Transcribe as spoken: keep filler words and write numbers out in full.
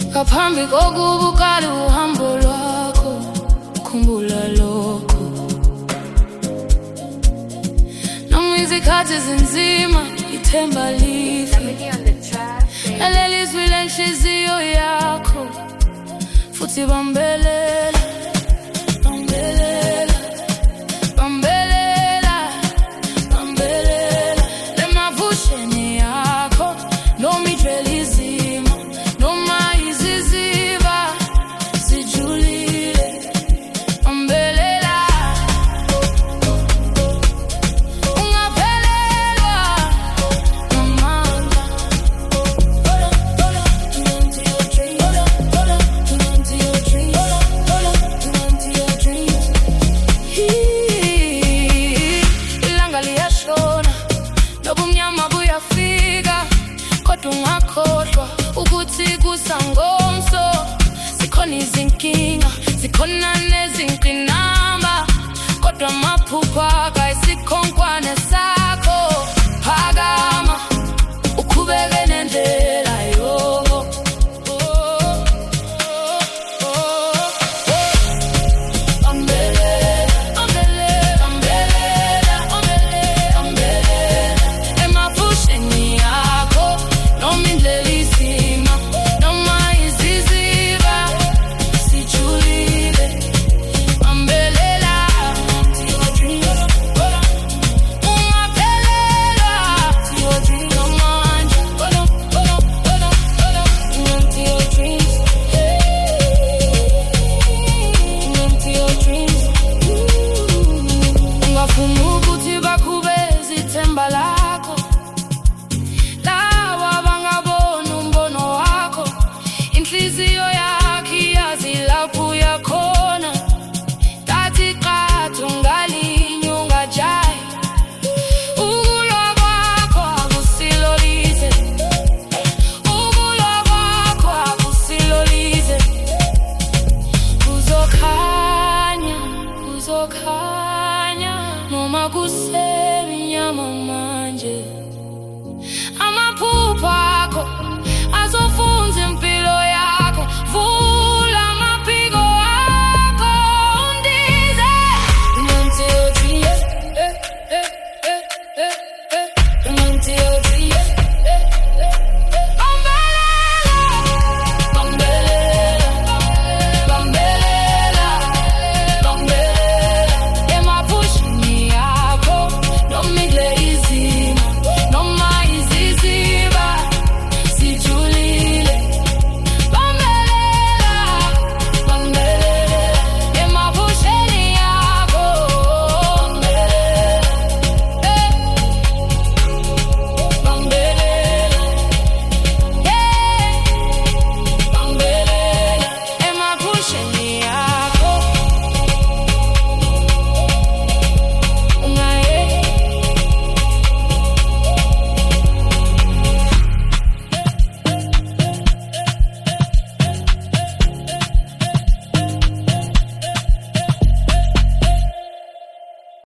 Ngaphambi kokubuka uhambo lwakho, khumbula lokho. Noma izikhathi zinzima, ithemba lifi. Lalela izwi lenhliziyo yakho, futhi bambelela, bambelela, bambelela, bambelela. Lemavusheni yakho, noma ijweli izima, noma iziziba zijulile, bambelela. Ungaphelelwa namandla. Hold on, hold on, hold on to your dreams. Hold on, hold on, hold on to your dreams. Hold on, hold on to your dreams. Ilanga liyashona, nobumnyama buyafika, kodwa ungakhohlwa ukuthi kusangomso. Zikhona izinkinga, zikhona nezingqinamba, kodwa amaphupha kayisikhonkwane sakho. Phakama, uqhubeke nendlela.